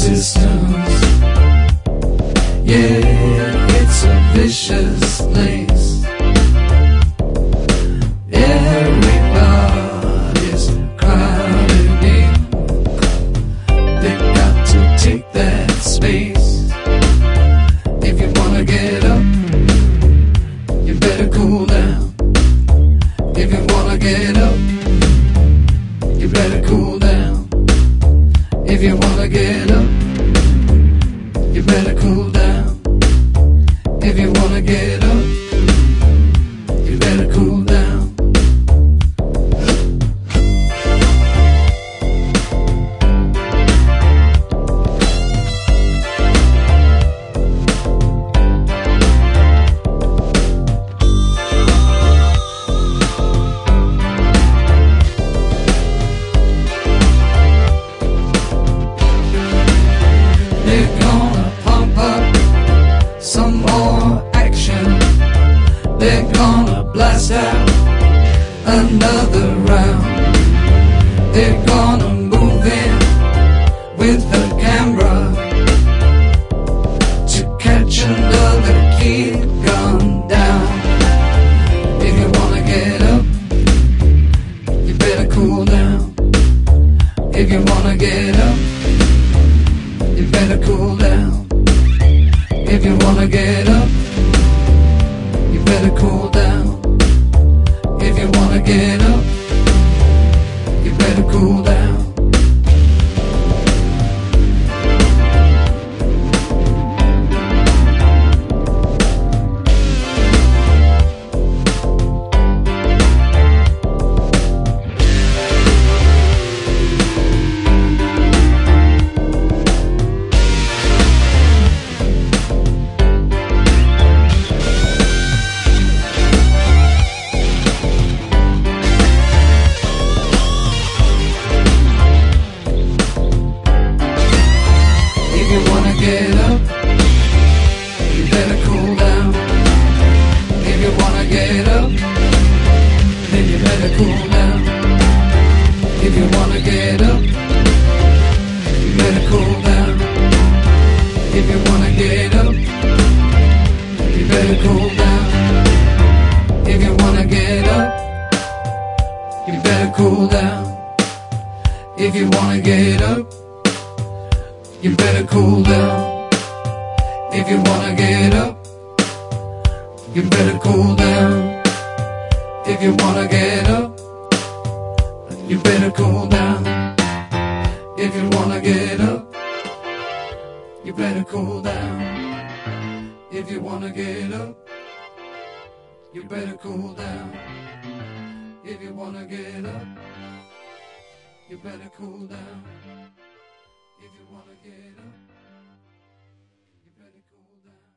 resistance. Yeah, it's a vicious place. Everybody's crowded in. They got to take that space. If you wanna get up, you better cool down. If you wanna get up, you better cool down. If you wanna get up, you better cool down. If you wanna get up, you better cool down. They're gonna pump up some more action. They're gonna blast out another round. They're gonna move in with the camera to catch another kid gun down. If you wanna get up, you better cool down. If you wanna get up, you better cool down. If you wanna get up, you better cool down. If you wanna get up, you better cool down. If you wanna get up, you better cool down. If you wanna get up, then you better cool down. If you wanna get up, you better cool down. If you wanna get up, you better cool down. If you wanna get up, you better cool down. If you wanna get up, you better cool down. If you wanna get up, you better cool down. If you wanna get up, you better cool down. If you wanna get up, you better cool down. If you wanna get up, you better cool down. If you wanna get up, you better cool down. If you wanna get up, you better cool down.